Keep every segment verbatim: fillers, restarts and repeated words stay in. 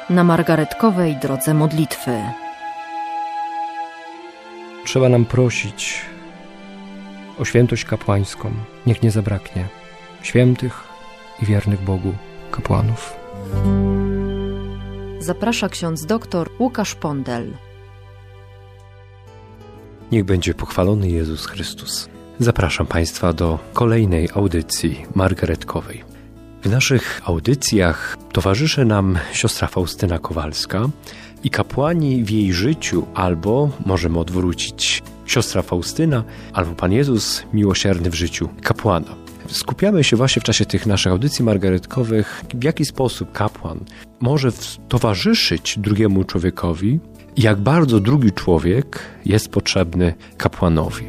na margaretkowej drodze modlitwy. Trzeba nam prosić o świętość kapłańską. Niech nie zabraknie świętych i wiernych Bogu kapłanów. Zaprasza ksiądz doktor Łukasz Pondel. Niech będzie pochwalony Jezus Chrystus. Zapraszam Państwa do kolejnej audycji margaretkowej. W naszych audycjach towarzyszy nam siostra Faustyna Kowalska i kapłani w jej życiu, albo możemy odwrócić, siostra Faustyna, albo Pan Jezus miłosierny w życiu kapłana. Skupiamy się właśnie w czasie tych naszych audycji margaretkowych, w jaki sposób kapłan może towarzyszyć drugiemu człowiekowi i jak bardzo drugi człowiek jest potrzebny kapłanowi.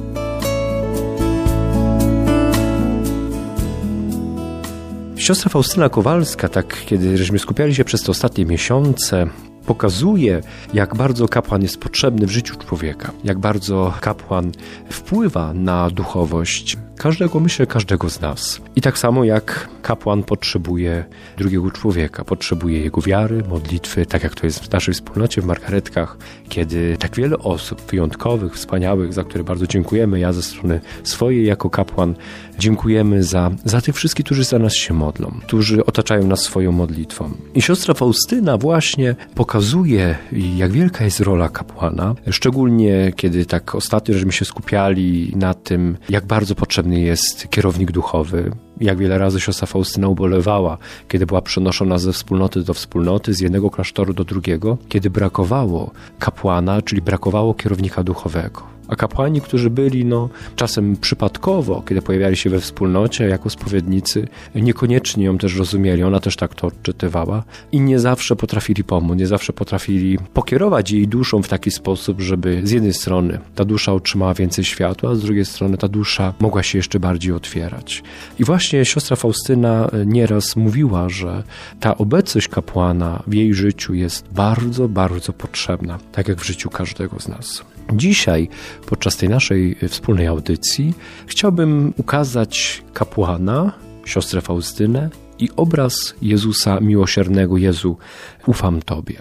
Siostra Faustyna Kowalska, tak kiedy żeśmy skupiali się przez te ostatnie miesiące, pokazuje, jak bardzo kapłan jest potrzebny w życiu człowieka, jak bardzo kapłan wpływa na duchowość każdego, myślę, każdego z nas. I tak samo jak kapłan potrzebuje drugiego człowieka, potrzebuje jego wiary, modlitwy, tak jak to jest w naszej wspólnocie w Margaretkach, kiedy tak wiele osób wyjątkowych, wspaniałych, za które bardzo dziękujemy, ja ze strony swojej jako kapłan, dziękujemy za, za tych wszystkich, którzy za nas się modlą, którzy otaczają nas swoją modlitwą. I siostra Faustyna właśnie pokazuje, jak wielka jest rola kapłana, szczególnie kiedy tak ostatnio żeśmy się skupiali na tym, jak bardzo potrzebny jest kierownik duchowy. Jak wiele razy siostra Faustyna ubolewała, kiedy była przenoszona ze wspólnoty do wspólnoty, z jednego klasztoru do drugiego, kiedy brakowało kapłana, czyli brakowało kierownika duchowego. A kapłani, którzy byli no, czasem przypadkowo, kiedy pojawiali się we wspólnocie jako spowiednicy, niekoniecznie ją też rozumieli, ona też tak to odczytywała i nie zawsze potrafili pomóc, nie zawsze potrafili pokierować jej duszą w taki sposób, żeby z jednej strony ta dusza otrzymała więcej światła, a z drugiej strony ta dusza mogła się jeszcze bardziej otwierać. I właśnie siostra Faustyna nieraz mówiła, że ta obecność kapłana w jej życiu jest bardzo, bardzo potrzebna, tak jak w życiu każdego z nas. Dzisiaj, podczas tej naszej wspólnej audycji, chciałbym ukazać kapłana, siostrę Faustynę i obraz Jezusa miłosiernego. Jezu, ufam Tobie.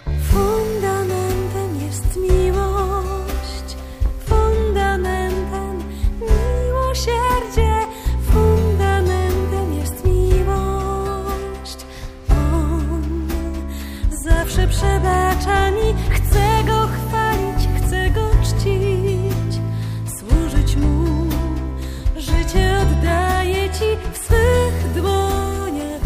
Fundamentem jest miłość, fundamentem miłosierdzie, fundamentem jest miłość. On zawsze przebacza mi, chcę Go chwalić, chcę Go czcić, służyć Mu, życie oddaję Ci, w swych dłoniach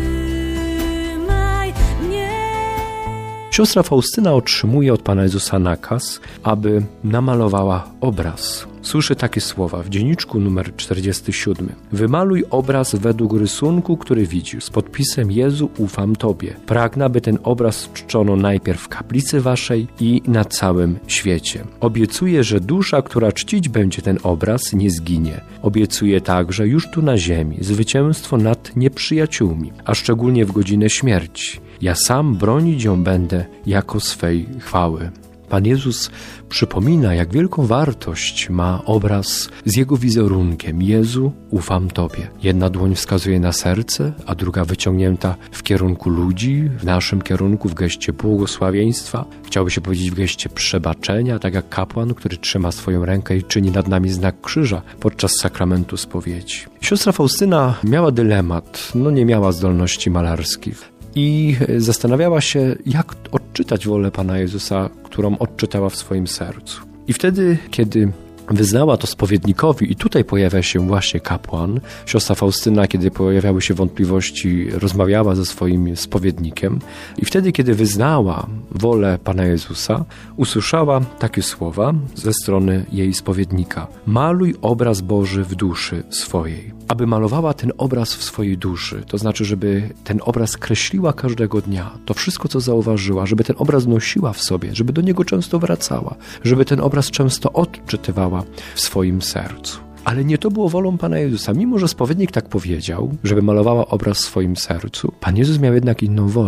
trzymaj mnie. Siostra Faustyna otrzymuje od Pana Jezusa nakaz, aby namalowała obraz. Słyszy takie słowa w dzienniczku numer czterdziesty siódmy. Wymaluj obraz według rysunku, który widzisz, z podpisem Jezu, ufam Tobie. Pragnę, aby ten obraz czczono najpierw w kaplicy Waszej i na całym świecie. Obiecuję, że dusza, która czcić będzie ten obraz, nie zginie. Obiecuję także już tu na ziemi zwycięstwo nad nieprzyjaciółmi, a szczególnie w godzinę śmierci. Ja sam bronić ją będę jako swej chwały. Pan Jezus przypomina, jak wielką wartość ma obraz z Jego wizerunkiem. Jezu, ufam Tobie. Jedna dłoń wskazuje na serce, a druga wyciągnięta w kierunku ludzi, w naszym kierunku, w geście błogosławieństwa. Chciałoby się powiedzieć w geście przebaczenia, tak jak kapłan, który trzyma swoją rękę i czyni nad nami znak krzyża podczas sakramentu spowiedzi. Siostra Faustyna miała dylemat, no nie miała zdolności malarskich. I zastanawiała się, jak odczytać wolę Pana Jezusa, którą odczytała w swoim sercu. I wtedy, kiedy wyznała to spowiednikowi i tutaj pojawia się właśnie kapłan, siostra Faustyna, kiedy pojawiały się wątpliwości, rozmawiała ze swoim spowiednikiem i wtedy, kiedy wyznała wolę Pana Jezusa, usłyszała takie słowa ze strony jej spowiednika. Maluj obraz Boży w duszy swojej. Aby malowała ten obraz w swojej duszy, to znaczy, żeby ten obraz kreśliła każdego dnia, to wszystko, co zauważyła, żeby ten obraz nosiła w sobie, żeby do niego często wracała, żeby ten obraz często odczytywała w swoim sercu. Ale nie to było wolą Pana Jezusa. Mimo że spowiednik tak powiedział, żeby malowała obraz w swoim sercu, Pan Jezus miał jednak inną wolę.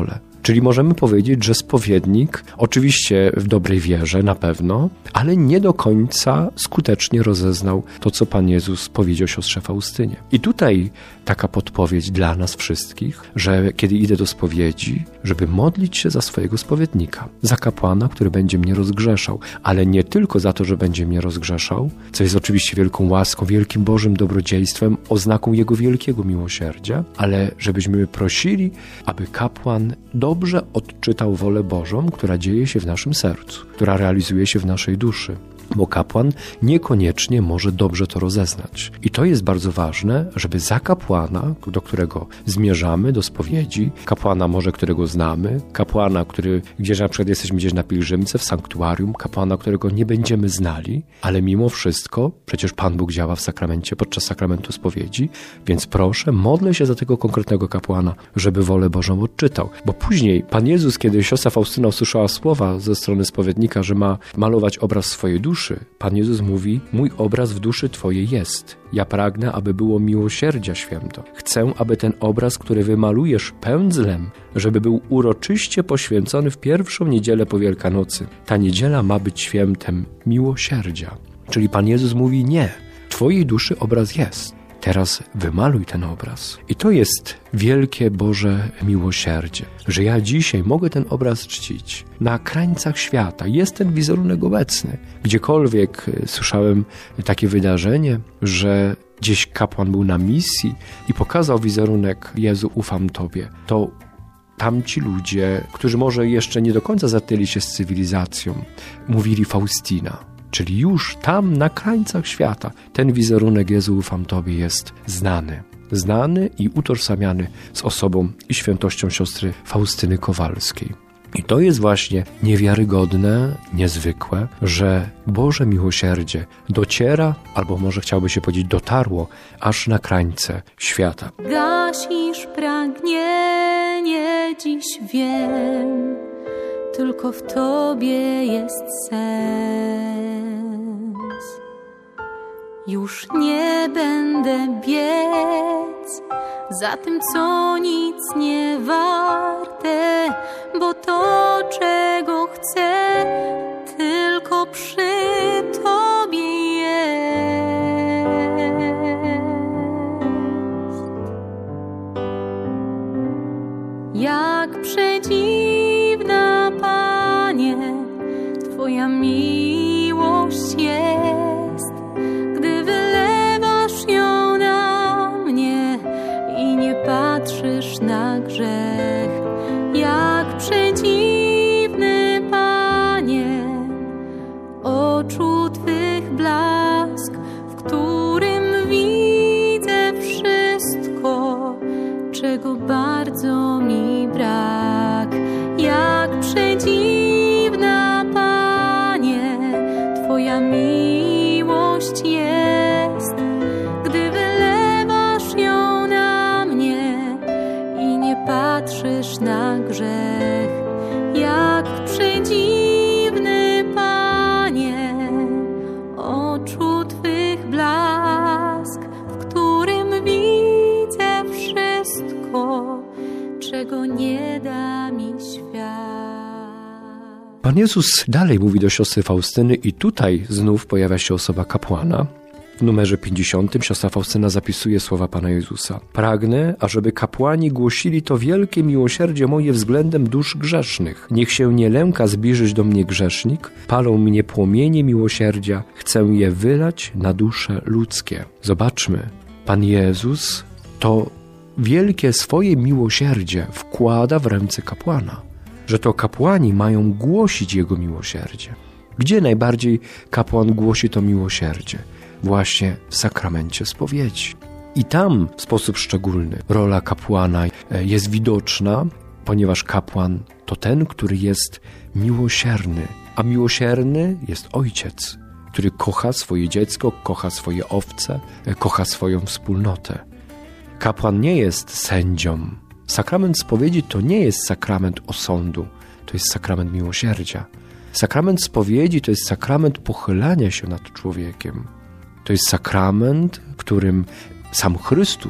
Czyli możemy powiedzieć, że spowiednik, oczywiście w dobrej wierze na pewno, ale nie do końca skutecznie rozeznał to, co Pan Jezus powiedział siostrze Faustynie. I tutaj taka podpowiedź dla nas wszystkich, że kiedy idę do spowiedzi, żeby modlić się za swojego spowiednika, za kapłana, który będzie mnie rozgrzeszał, ale nie tylko za to, że będzie mnie rozgrzeszał, co jest oczywiście wielką łaską, wielkim Bożym dobrodziejstwem, oznaką Jego wielkiego miłosierdzia, ale żebyśmy prosili, aby kapłan dobrze odczytał wolę Bożą, która dzieje się w naszym sercu, która realizuje się w naszej duszy. Bo kapłan niekoniecznie może dobrze to rozeznać. I to jest bardzo ważne, żeby za kapłana, do którego zmierzamy, do spowiedzi, kapłana może, którego znamy, kapłana, który gdzieś na przykład jesteśmy gdzieś na pielgrzymce, w sanktuarium, kapłana, którego nie będziemy znali, ale mimo wszystko, przecież Pan Bóg działa w sakramencie, podczas sakramentu spowiedzi, więc proszę, modlę się za tego konkretnego kapłana, żeby wolę Bożą odczytał. Bo później Pan Jezus, kiedy siostra Faustyna usłyszała słowa ze strony spowiednika, że ma malować obraz swojej duszy, Pan Jezus mówi: mój obraz w duszy Twojej jest. Ja pragnę, aby było miłosierdzia święto. Chcę, aby ten obraz, który wymalujesz pędzlem, żeby był uroczyście poświęcony w pierwszą niedzielę po Wielkanocy. Ta niedziela ma być świętem miłosierdzia. Czyli Pan Jezus mówi: nie, Twojej duszy obraz jest. Teraz wymaluj ten obraz. I to jest wielkie Boże miłosierdzie, że ja dzisiaj mogę ten obraz czcić. Na krańcach świata jest ten wizerunek obecny. Gdziekolwiek słyszałem takie wydarzenie, że gdzieś kapłan był na misji i pokazał wizerunek: Jezu, ufam Tobie. To tamci ludzie, którzy może jeszcze nie do końca zatyli się z cywilizacją, mówili Faustina. Czyli już tam, na krańcach świata, ten wizerunek Jezu, ufam Tobie jest znany. Znany i utożsamiany z osobą i świętością siostry Faustyny Kowalskiej. I to jest właśnie niewiarygodne, niezwykłe, że Boże miłosierdzie dociera, albo może chciałby się powiedzieć dotarło, aż na krańce świata. Gasisz pragnienie, dziś wiem, tylko w Tobie jest sens. Już nie będę biec za tym, co nic nie warte, bo to, czego chcę, tylko przy Tobie jest. Jak przedziwna, Panie, Twoja miłość jest, gdy wylewasz ją na mnie i nie patrzysz na grzech. Jak przedziwny, Panie, oczu Twych blask, w którym widzę wszystko, czego bardzo mi brak. Jak przedziwna, Panie, Twoja miłość jest, gdy wylewasz ją na mnie i nie patrzysz na grzech. Jak przedziwny, Panie, oczu Twych blask, w którym widzę wszystko, czego nie da mi świat. Pan Jezus dalej mówi do siostry Faustyny i tutaj znów pojawia się osoba kapłana. W numerze pięćdziesiątym siostra Faustyna zapisuje słowa Pana Jezusa. Pragnę, ażeby kapłani głosili to wielkie miłosierdzie moje względem dusz grzesznych. Niech się nie lęka zbliżyć do mnie grzesznik. Palą mnie płomienie miłosierdzia. Chcę je wylać na dusze ludzkie. Zobaczmy, Pan Jezus to wielkie swoje miłosierdzie wkłada w ręce kapłana. Że to kapłani mają głosić Jego miłosierdzie. Gdzie najbardziej kapłan głosi to miłosierdzie? Właśnie w sakramencie spowiedzi. I tam w sposób szczególny rola kapłana jest widoczna, ponieważ kapłan to ten, który jest miłosierny. A miłosierny jest ojciec, który kocha swoje dziecko, kocha swoje owce, kocha swoją wspólnotę. Kapłan nie jest sędzią. Sakrament spowiedzi to nie jest sakrament osądu, to jest sakrament miłosierdzia. Sakrament spowiedzi to jest sakrament pochylania się nad człowiekiem. To jest sakrament, w którym sam Chrystus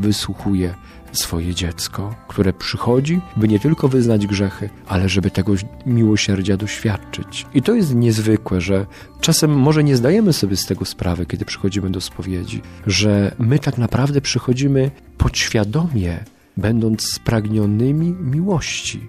wysłuchuje swoje dziecko, które przychodzi, by nie tylko wyznać grzechy, ale żeby tego miłosierdzia doświadczyć. I to jest niezwykłe, że czasem może nie zdajemy sobie z tego sprawy, kiedy przychodzimy do spowiedzi, że my tak naprawdę przychodzimy podświadomie, będąc spragnionymi miłości.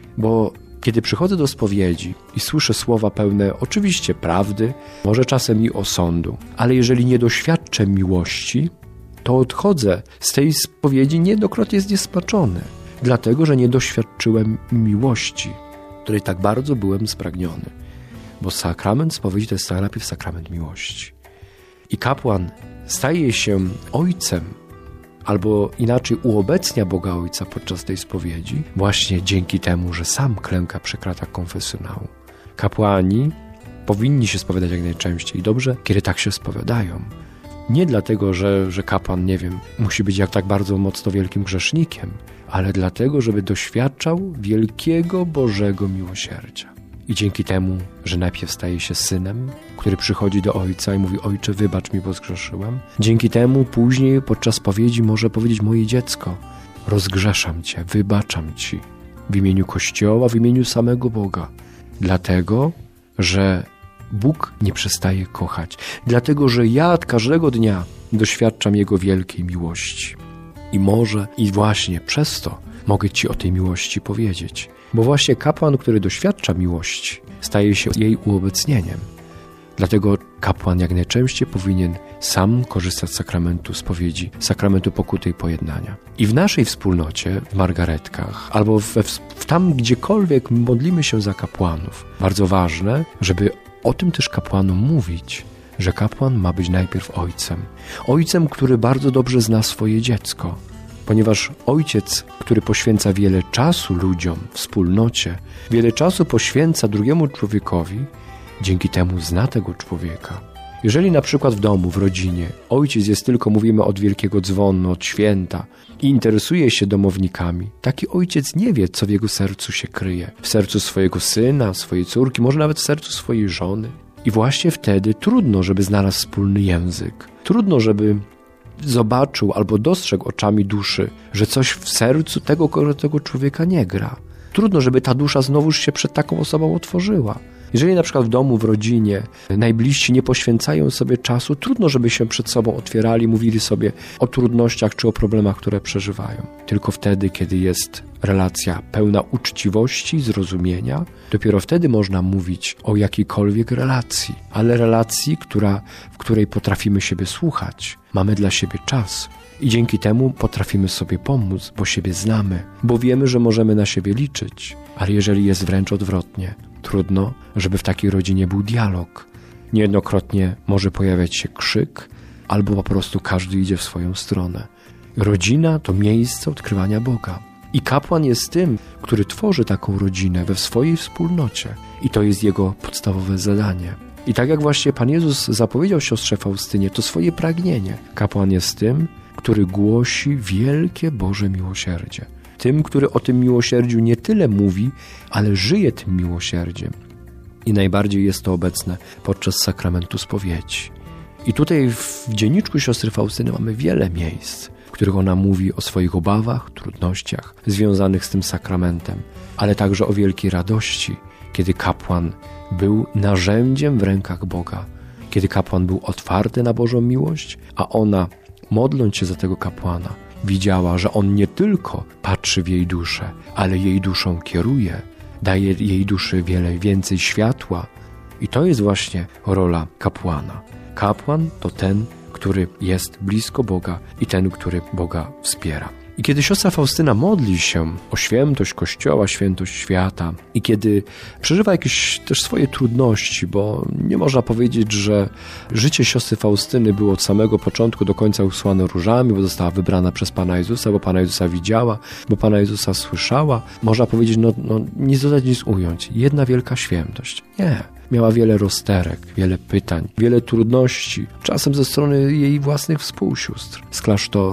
Bo kiedy przychodzę do spowiedzi i słyszę słowa pełne oczywiście prawdy, może czasem i osądu, ale jeżeli nie doświadczę miłości, to odchodzę z tej spowiedzi niejednokrotnie zniesmaczony, dlatego że nie doświadczyłem miłości, której tak bardzo byłem spragniony. Bo sakrament spowiedzi to jest najpierw sakrament miłości. I kapłan staje się ojcem, albo inaczej uobecnia Boga Ojca podczas tej spowiedzi, właśnie dzięki temu, że sam klęka przy kratach konfesjonału. Kapłani powinni się spowiadać jak najczęściej. Dobrze, kiedy tak się spowiadają. Nie dlatego, że, że kapłan, nie wiem, musi być jak tak bardzo mocno wielkim grzesznikiem, ale dlatego, żeby doświadczał wielkiego Bożego miłosierdzia. I dzięki temu, że najpierw staje się synem, który przychodzi do Ojca i mówi: Ojcze, wybacz mi, bo zgrzeszyłem. Dzięki temu później podczas spowiedzi może powiedzieć: moje dziecko, rozgrzeszam Cię, wybaczam Ci w imieniu Kościoła, w imieniu samego Boga. Dlatego, że Bóg nie przestaje kochać. Dlatego, że ja każdego dnia doświadczam Jego wielkiej miłości. I może, i właśnie przez to mogę Ci o tej miłości powiedzieć. Bo właśnie kapłan, który doświadcza miłości, staje się jej uobecnieniem. Dlatego kapłan jak najczęściej powinien sam korzystać z sakramentu spowiedzi, sakramentu pokuty i pojednania. I w naszej wspólnocie, w margaretkach, albo w, w tam gdziekolwiek modlimy się za kapłanów, bardzo ważne, żeby o tym też kapłanom mówić, że kapłan ma być najpierw ojcem. Ojcem, który bardzo dobrze zna swoje dziecko. Ponieważ ojciec, który poświęca wiele czasu ludziom, wspólnocie, wiele czasu poświęca drugiemu człowiekowi, dzięki temu zna tego człowieka. Jeżeli na przykład w domu, w rodzinie ojciec jest tylko, mówimy, od wielkiego dzwonu, od święta i interesuje się domownikami, taki ojciec nie wie, co w jego sercu się kryje. W sercu swojego syna, swojej córki, może nawet w sercu swojej żony. I właśnie wtedy trudno, żeby znalazł wspólny język. Trudno, żeby zobaczył albo dostrzegł oczami duszy, że coś w sercu tego, tego człowieka nie gra. Trudno, żeby ta dusza znowuż się przed taką osobą otworzyła. Jeżeli na przykład w domu, w rodzinie najbliżsi nie poświęcają sobie czasu, trudno, żeby się przed sobą otwierali, mówili sobie o trudnościach czy o problemach, które przeżywają. Tylko wtedy, kiedy jest relacja pełna uczciwości, zrozumienia, dopiero wtedy można mówić o jakiejkolwiek relacji, ale relacji, która, w której potrafimy siebie słuchać, mamy dla siebie czas. I dzięki temu potrafimy sobie pomóc, bo siebie znamy, bo wiemy, że możemy na siebie liczyć. Ale jeżeli jest wręcz odwrotnie, trudno, żeby w takiej rodzinie był dialog. Niejednokrotnie może pojawiać się krzyk, albo po prostu każdy idzie w swoją stronę. Rodzina to miejsce odkrywania Boga. I kapłan jest tym, który tworzy taką rodzinę we swojej wspólnocie. I to jest jego podstawowe zadanie. I tak jak właśnie Pan Jezus zapowiedział siostrze Faustynie, to swoje pragnienie. Kapłan jest tym, który głosi wielkie Boże miłosierdzie. Tym, który o tym miłosierdziu nie tyle mówi, ale żyje tym miłosierdziem. I najbardziej jest to obecne podczas sakramentu spowiedzi. I tutaj w dzienniczku siostry Faustyny mamy wiele miejsc, w których ona mówi o swoich obawach, trudnościach związanych z tym sakramentem, ale także o wielkiej radości, kiedy kapłan był narzędziem w rękach Boga, kiedy kapłan był otwarty na Bożą miłość, a ona, modląc się za tego kapłana, widziała, że on nie tylko patrzy w jej duszę, ale jej duszą kieruje, daje jej duszy wiele więcej światła. I to jest właśnie rola kapłana. Kapłan to ten, który jest blisko Boga i ten, który Boga wspiera. I kiedy siostra Faustyna modli się o świętość Kościoła, świętość świata i kiedy przeżywa jakieś też swoje trudności, bo nie można powiedzieć, że życie siostry Faustyny było od samego początku do końca usłane różami, bo została wybrana przez Pana Jezusa, bo Pana Jezusa widziała, bo Pana Jezusa słyszała. Można powiedzieć, no, no nic dodać, nic ująć. Jedna wielka świętość. Nie. Miała wiele rozterek, wiele pytań, wiele trudności, czasem ze strony jej własnych współsióstr z klasztoru.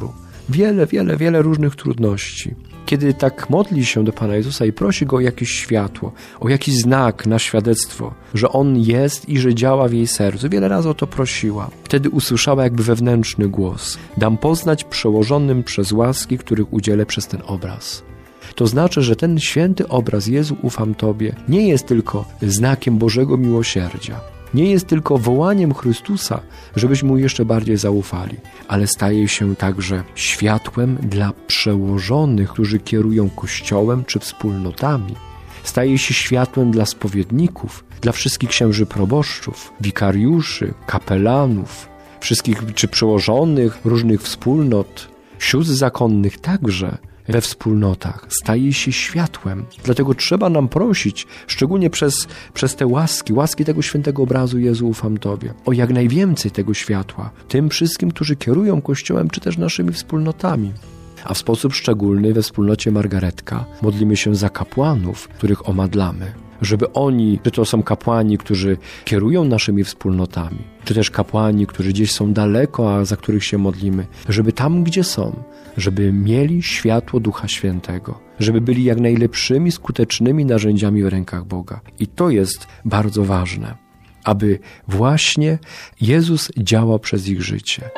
wiele, wiele, wiele różnych trudności. Kiedy tak modli się do Pana Jezusa i prosi Go o jakieś światło, o jakiś znak na świadectwo, że On jest i że działa w jej sercu. Wiele razy o to prosiła. Wtedy usłyszała jakby wewnętrzny głos. Dam poznać przełożonym przez łaski, których udzielę przez ten obraz. To znaczy, że ten święty obraz Jezu, ufam Tobie, nie jest tylko znakiem Bożego miłosierdzia. Nie jest tylko wołaniem Chrystusa, żebyśmy Mu jeszcze bardziej zaufali, ale staje się także światłem dla przełożonych, którzy kierują Kościołem czy wspólnotami. Staje się światłem dla spowiedników, dla wszystkich księży proboszczów, wikariuszy, kapelanów, wszystkich czy przełożonych różnych wspólnot, sióstr zakonnych także. We wspólnotach staje się światłem. Dlatego trzeba nam prosić, szczególnie przez, przez te łaski, łaski tego świętego obrazu Jezu, ufam Tobie, o jak najwięcej tego światła tym wszystkim, którzy kierują Kościołem, czy też naszymi wspólnotami. A w sposób szczególny we wspólnocie Margaretka modlimy się za kapłanów, których omadlamy. Żeby oni, czy to są kapłani, którzy kierują naszymi wspólnotami, czy też kapłani, którzy gdzieś są daleko, a za których się modlimy, żeby tam, gdzie są, żeby mieli światło Ducha Świętego, żeby byli jak najlepszymi, skutecznymi narzędziami w rękach Boga. I to jest bardzo ważne, aby właśnie Jezus działał przez ich życie.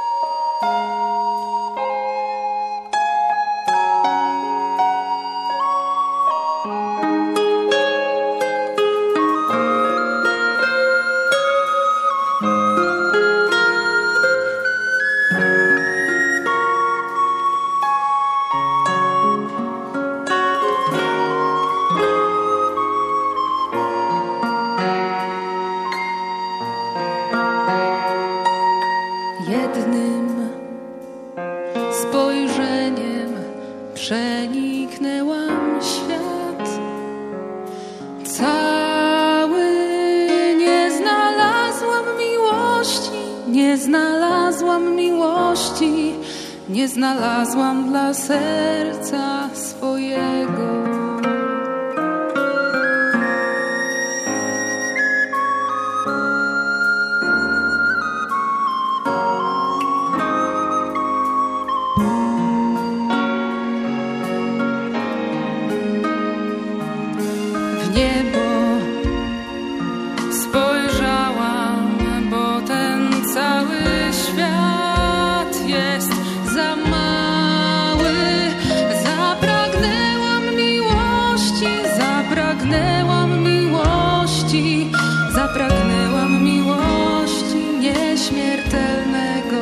Jednym spojrzeniem przeniknęłam świat cały. Nie znalazłam miłości, nie znalazłam miłości, nie znalazłam dla serca swojego. Niebo spojrzałam, bo ten cały świat jest za mały. Zapragnęłam miłości, zapragnęłam miłości, zapragnęłam miłości nieśmiertelnego.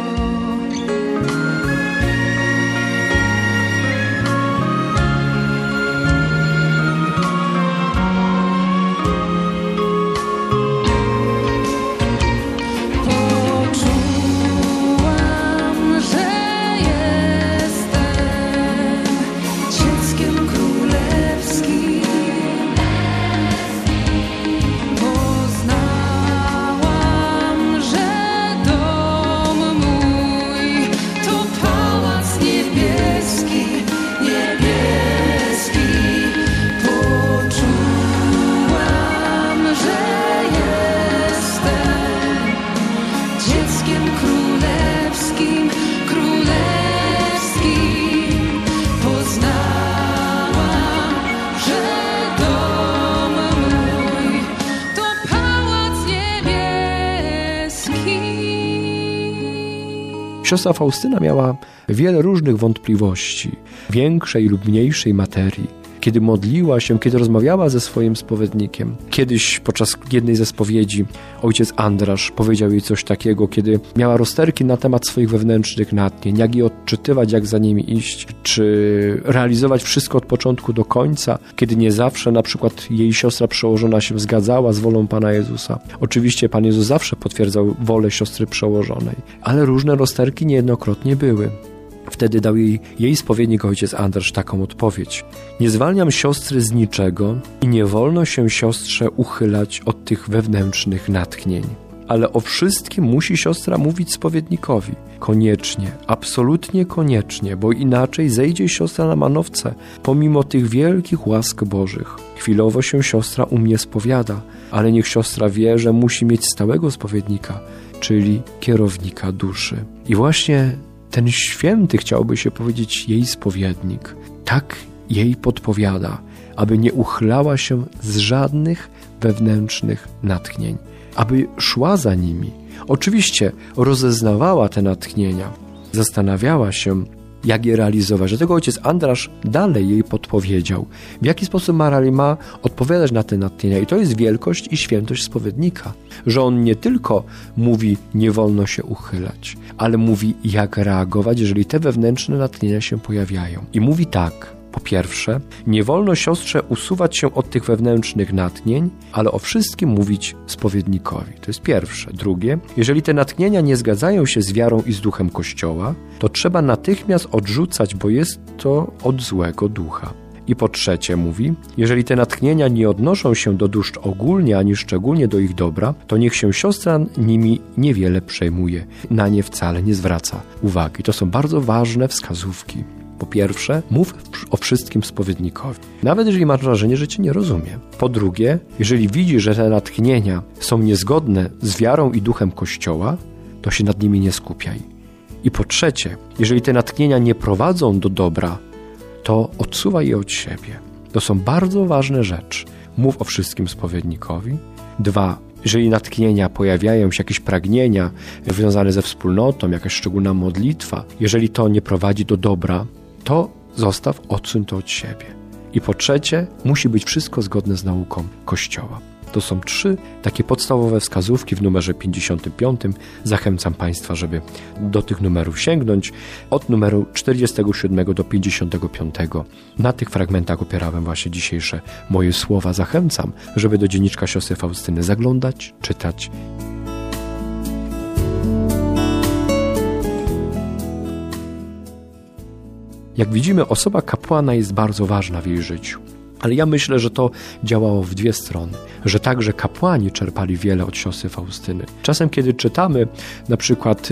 Siostra Faustyna miała wiele różnych wątpliwości, większej lub mniejszej materii. Kiedy modliła się, kiedy rozmawiała ze swoim spowiednikiem. Kiedyś podczas jednej ze spowiedzi ojciec Andrasz powiedział jej coś takiego, kiedy miała rozterki na temat swoich wewnętrznych natchnień, jak je odczytywać, jak za nimi iść, czy realizować wszystko od początku do końca, kiedy nie zawsze na przykład jej siostra przełożona się zgadzała z wolą Pana Jezusa. Oczywiście Pan Jezus zawsze potwierdzał wolę siostry przełożonej, ale różne rozterki niejednokrotnie były. Wtedy dał jej, jej spowiednik ojciec Andrasz taką odpowiedź. Nie zwalniam siostry z niczego i nie wolno się siostrze uchylać od tych wewnętrznych natchnień. Ale o wszystkim musi siostra mówić spowiednikowi. Koniecznie, absolutnie koniecznie, bo inaczej zejdzie siostra na manowce, pomimo tych wielkich łask Bożych. Chwilowo się siostra u mnie spowiada, ale niech siostra wie, że musi mieć stałego spowiednika, czyli kierownika duszy. I właśnie ten święty, chciałoby się powiedzieć, jej spowiednik, tak jej podpowiada, aby nie uchylała się z żadnych wewnętrznych natchnień, aby szła za nimi. Oczywiście rozeznawała te natchnienia, zastanawiała się, jak je realizować. Dlatego ojciec Andrasz dalej jej podpowiedział, w jaki sposób ma, ma odpowiadać na te natchnienia. I to jest wielkość i świętość spowiednika, że on nie tylko mówi, nie wolno się uchylać, ale mówi, jak reagować, jeżeli te wewnętrzne natchnienia się pojawiają. I mówi tak: po pierwsze, nie wolno siostrze usuwać się od tych wewnętrznych natchnień, ale o wszystkim mówić spowiednikowi. To jest pierwsze. Drugie, jeżeli te natchnienia nie zgadzają się z wiarą i z duchem Kościoła, to trzeba natychmiast odrzucać, bo jest to od złego ducha. I po trzecie mówi, jeżeli te natchnienia nie odnoszą się do dusz ogólnie, ani szczególnie do ich dobra, to niech się siostra nimi niewiele przejmuje, na nie wcale nie zwraca uwagi. To są bardzo ważne wskazówki. Po pierwsze, mów o wszystkim spowiednikowi, nawet jeżeli masz wrażenie, że cię nie rozumie. Po drugie, jeżeli widzisz, że te natchnienia są niezgodne z wiarą i duchem Kościoła, to się nad nimi nie skupiaj. I po trzecie, jeżeli te natchnienia nie prowadzą do dobra, to odsuwaj je od siebie. To są bardzo ważne rzeczy. Mów o wszystkim spowiednikowi. Dwa, jeżeli natchnienia pojawiają się, jakieś pragnienia związane ze wspólnotą, jakaś szczególna modlitwa, jeżeli to nie prowadzi do dobra, to zostaw, odsuń to od siebie. I po trzecie, musi być wszystko zgodne z nauką Kościoła. To są trzy takie podstawowe wskazówki w numerze pięćdziesiątym piątym. Zachęcam Państwa, żeby do tych numerów sięgnąć. Od numeru czterdziestego siódmego do pięćdziesiątego piątego. Na tych fragmentach opierałem właśnie dzisiejsze moje słowa. Zachęcam, żeby do dzienniczka siostry Faustyny zaglądać, czytać. Jak widzimy, osoba kapłana jest bardzo ważna w jej życiu. Ale ja myślę, że to działało w dwie strony, że także kapłani czerpali wiele od siostry Faustyny. Czasem, kiedy czytamy na przykład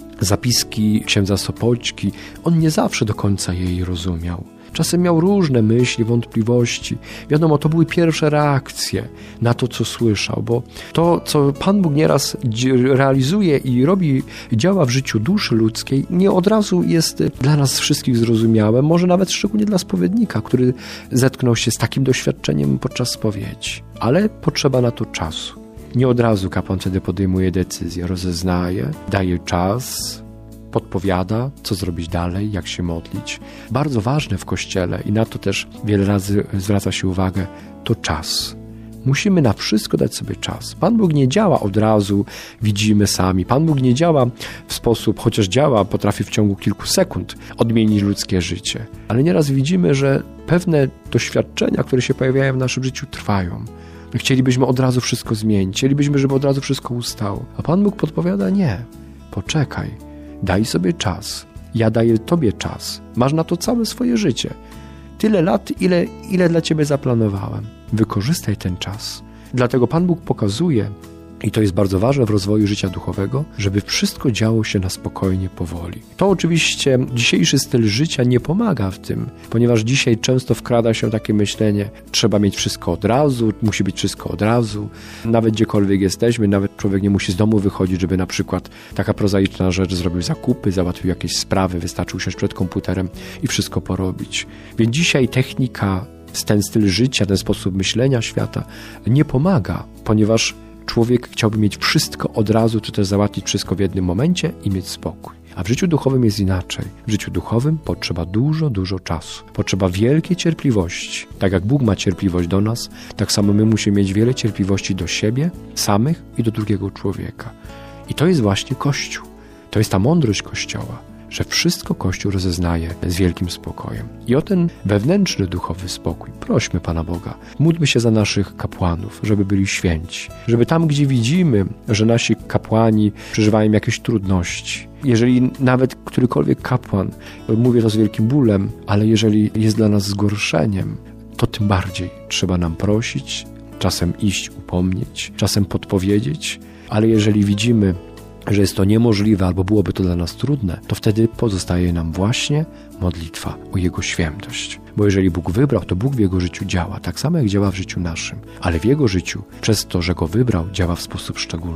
zapiski księdza Sopoćki, on nie zawsze do końca jej rozumiał. Czasem miał różne myśli, wątpliwości. Wiadomo, to były pierwsze reakcje na to, co słyszał, bo to, co Pan Bóg nieraz realizuje i robi, działa w życiu duszy ludzkiej, nie od razu jest dla nas wszystkich zrozumiałe, może nawet szczególnie dla spowiednika, który zetknął się z takim doświadczeniem podczas spowiedzi. Ale potrzeba na to czasu. Nie od razu kapłan wtedy podejmuje decyzję, rozeznaje, daje czas, podpowiada, co zrobić dalej, jak się modlić. Bardzo ważne w Kościele i na to też wiele razy zwraca się uwagę, to czas. Musimy na wszystko dać sobie czas. Pan Bóg nie działa od razu, widzimy sami. Pan Bóg nie działa w sposób, chociaż działa, potrafi w ciągu kilku sekund odmienić ludzkie życie. Ale nieraz widzimy, że pewne doświadczenia, które się pojawiają w naszym życiu, trwają. Chcielibyśmy od razu wszystko zmienić. Chcielibyśmy, żeby od razu wszystko ustało. A Pan Bóg podpowiada, nie, poczekaj. Daj sobie czas. Ja daję Tobie czas. Masz na to całe swoje życie. Tyle lat, ile, ile dla Ciebie zaplanowałem. Wykorzystaj ten czas. Dlatego Pan Bóg pokazuje, i to jest bardzo ważne w rozwoju życia duchowego, żeby wszystko działo się na spokojnie, powoli. To oczywiście dzisiejszy styl życia nie pomaga w tym, ponieważ dzisiaj często wkrada się takie myślenie, trzeba mieć wszystko od razu, musi być wszystko od razu. Nawet gdziekolwiek jesteśmy, nawet człowiek nie musi z domu wychodzić, żeby na przykład taka prozaiczna rzecz, zrobił zakupy, załatwił jakieś sprawy, wystarczy usiąść przed komputerem i wszystko porobić. Więc dzisiaj technika, ten styl życia, ten sposób myślenia świata nie pomaga, ponieważ człowiek chciałby mieć wszystko od razu, czy też załatwić wszystko w jednym momencie i mieć spokój. A w życiu duchowym jest inaczej. W życiu duchowym potrzeba dużo, dużo czasu. Potrzeba wielkiej cierpliwości. Tak jak Bóg ma cierpliwość do nas, tak samo my musimy mieć wiele cierpliwości do siebie, samych i do drugiego człowieka. I to jest właśnie Kościół. To jest ta mądrość Kościoła, że wszystko Kościół rozeznaje z wielkim spokojem. I o ten wewnętrzny, duchowy spokój prośmy Pana Boga. Módlmy się za naszych kapłanów, żeby byli święci. Żeby tam, gdzie widzimy, że nasi kapłani przeżywają jakieś trudności, jeżeli nawet którykolwiek kapłan, mówię to z wielkim bólem, ale jeżeli jest dla nas zgorszeniem, to tym bardziej trzeba nam prosić, czasem iść, upomnieć, czasem podpowiedzieć, ale jeżeli widzimy, że jest to niemożliwe albo byłoby to dla nas trudne, to wtedy pozostaje nam właśnie modlitwa o Jego świętość. Bo jeżeli Bóg wybrał, to Bóg w Jego życiu działa, tak samo jak działa w życiu naszym. Ale w Jego życiu, przez to, że Go wybrał, działa w sposób szczególny.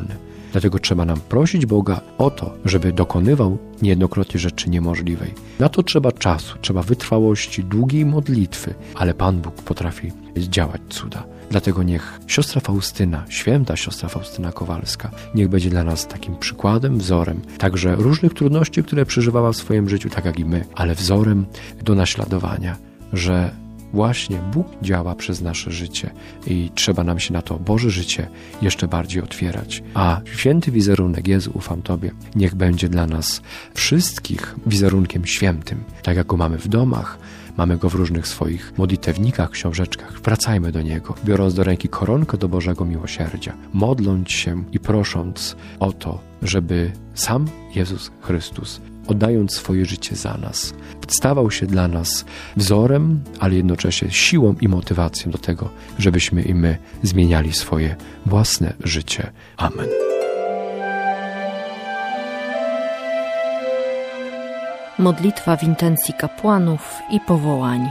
Dlatego trzeba nam prosić Boga o to, żeby dokonywał niejednokrotnie rzeczy niemożliwej. Na to trzeba czasu, trzeba wytrwałości, długiej modlitwy, ale Pan Bóg potrafi działać cuda. Dlatego niech siostra Faustyna, święta siostra Faustyna Kowalska, niech będzie dla nas takim przykładem, wzorem, także różnych trudności, które przeżywała w swoim życiu, tak jak i my, ale wzorem do naśladowania, że właśnie Bóg działa przez nasze życie i trzeba nam się na to Boże życie jeszcze bardziej otwierać. A święty wizerunek, Jezu, ufam Tobie, niech będzie dla nas wszystkich wizerunkiem świętym, tak jak go mamy w domach, mamy go w różnych swoich modlitewnikach, książeczkach. Wracajmy do Niego, biorąc do ręki koronkę do Bożego miłosierdzia, modląc się i prosząc o to, żeby sam Jezus Chrystus, oddając swoje życie za nas, stawał się dla nas wzorem, ale jednocześnie siłą i motywacją do tego, żebyśmy i my zmieniali swoje własne życie. Amen. Modlitwa w intencji kapłanów i powołań.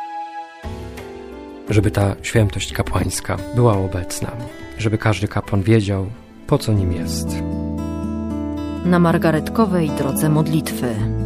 Żeby ta świętość kapłańska była obecna, żeby każdy kapłan wiedział, po co nim jest. Na margaretkowej drodze modlitwy.